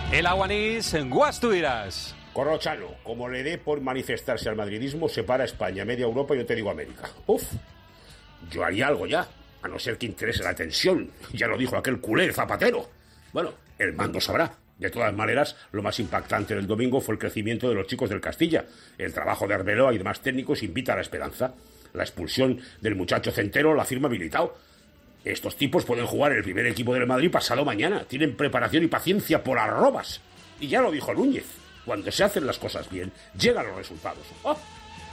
El Aguanís, Guas, tú dirás. Corrochano, como le dé por manifestarse al madridismo, separa España, media Europa y yo te digo América. Uf, yo haría algo ya, a no ser que interese la tensión. Ya lo dijo aquel culé, el Zapatero. Bueno, el mando sabrá. De todas maneras, lo más impactante del domingo fue el crecimiento de los chicos del Castilla. El trabajo de Arbeloa y demás técnicos invita a la esperanza. La expulsión del muchacho Centeno la firma Militao. Estos tipos pueden jugar en el primer equipo del Madrid pasado mañana. Tienen preparación y paciencia por arrobas. Y ya lo dijo Núñez. Cuando se hacen las cosas bien, llegan los resultados. ¡Oh!